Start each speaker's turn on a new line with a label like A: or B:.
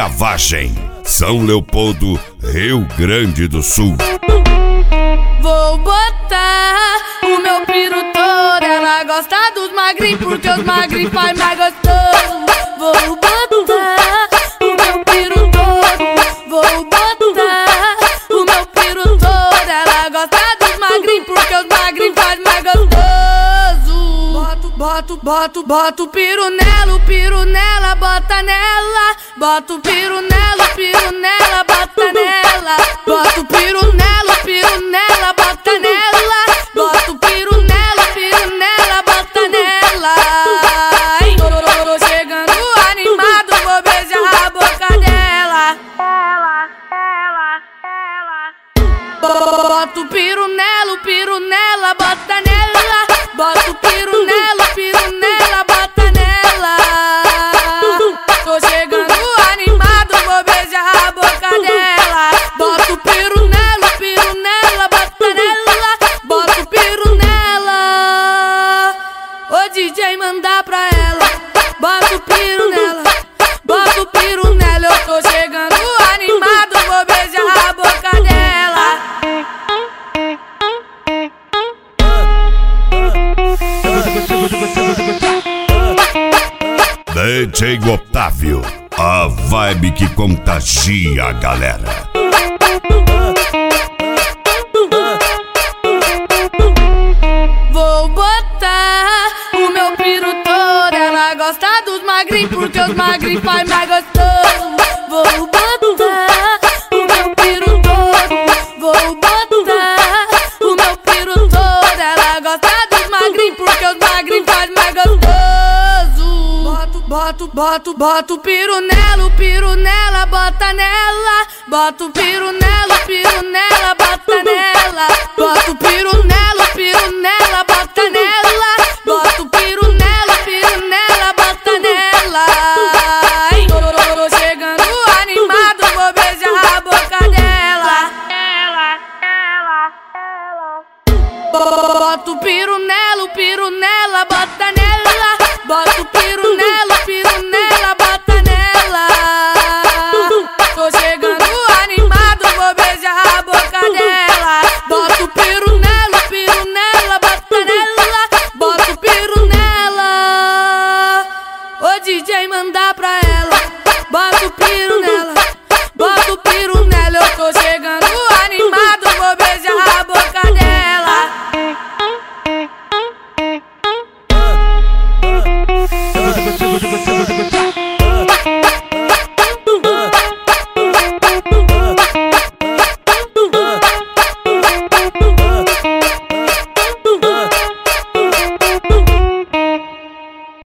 A: Cavagem, São Leopoldo, Rio Grande do Sul.
B: Vou botar o meu piru todo. Ela gosta dos magrinhos porque os magrinhos faz mais gostoso. Vou botar o meu piru todo. Vou botar o meu piru todo. Ela gosta dos magrinhos porque os magrinhos faz mais gostoso. Boto o piru nela, bota nela. Bota o piru nela, bota nela. Bota o piru nela, bota nela. Bota o piru nela, bota nela. Ai, tô chegando animado, vou beijar a boca dela. Bota o piru nela, bota nela. Bota o piru nela, bota nela. Tô chegando animado, vou beijar a boca dela. Bota o piru nela, bota nela. Bota o piru nela. O DJ mandar pra ela. Bota o piru nela, bota o piru nela. Eu tô chegando animado, vou beijar a boca dela.
A: DJ Otávio, a vibe que contagia a galera.
B: Vou botar o meu piru todo. Ela gosta dos magrinhos porque os magrinhos faz mais gostoso. Vou botar o meu piru todo. Vou botar o meu piru todo. Ela gosta dos magrinhos porque os magrinhos faz mais gostoso. Boto o piru nela, bota nela. Bota o piru nela, bota nela. Bota o piru nela, bota nela. Bota o piru nela, bota nela. Ai, tô chegando animado, vou beijar a boca dela. Bota o piru nela, bota nela. Bota o piru nela, bota nela. Tô chegando animado, vou beijar a boca dela. Bota o piru nela, bota nela. Bota o piru nela. O DJ mandar pra ela. Bota o piru nela, bota o piru nela. Eu tô chegando